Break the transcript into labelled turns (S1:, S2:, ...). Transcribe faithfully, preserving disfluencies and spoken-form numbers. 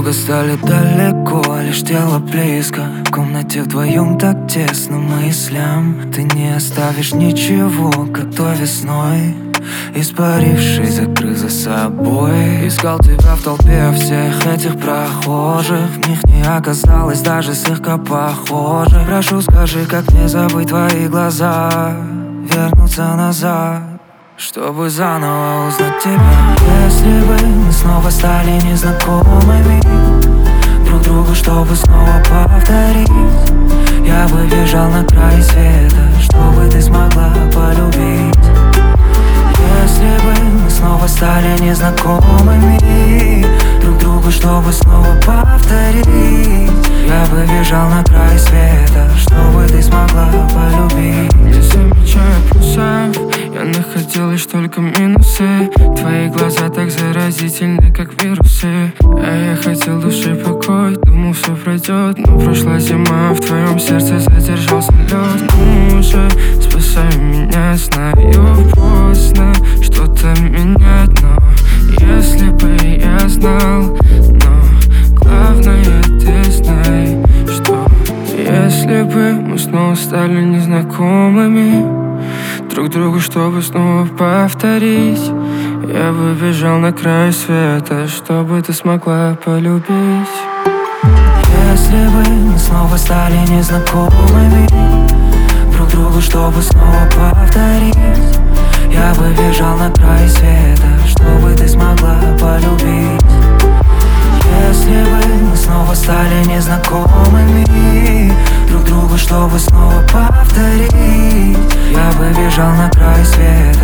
S1: долго стали далеко, лишь тело близко. В комнате вдвоем так тесно мыслям. Ты не оставишь ничего, как то весной, испарившись, закрыв за собой. Искал тебя в толпе всех этих прохожих, в них не оказалось даже слегка похоже. Прошу, скажи, как мне забыть твои глаза, вернуться назад, чтобы заново узнать тебя. Если бы мы снова стали незнакомыми друг другу, чтобы снова повторить, я бы бежал на край света, чтобы ты смогла полюбить. Если бы мы снова стали незнакомыми друг другу, чтобы снова повторить, я бы бежал на край света, чтобы ты смогла полюбить.
S2: Не замечая плюсов, я находил лишь только минусы. Твои глаза так заразительны, как вирусы. А я хотел души покой, думал, все пройдет. Но прошла зима, в твоем сердце задержался лед. Ну уже спасай меня, знаю, поздно что-то менять. Но если бы я знал, но главное ты знай, что если бы мы снова стали незнакомыми друг другу, чтобы снова повторить, я бы бежал на край света, чтобы ты смогла полюбить.
S1: Если бы мы снова стали незнакомыми друг другу, чтобы снова повторить, я бы бежал на край света, чтобы ты смогла полюбить. Если бы мы снова стали незнакомыми друг другу, чтобы снова повторить, я бы бежал на край света,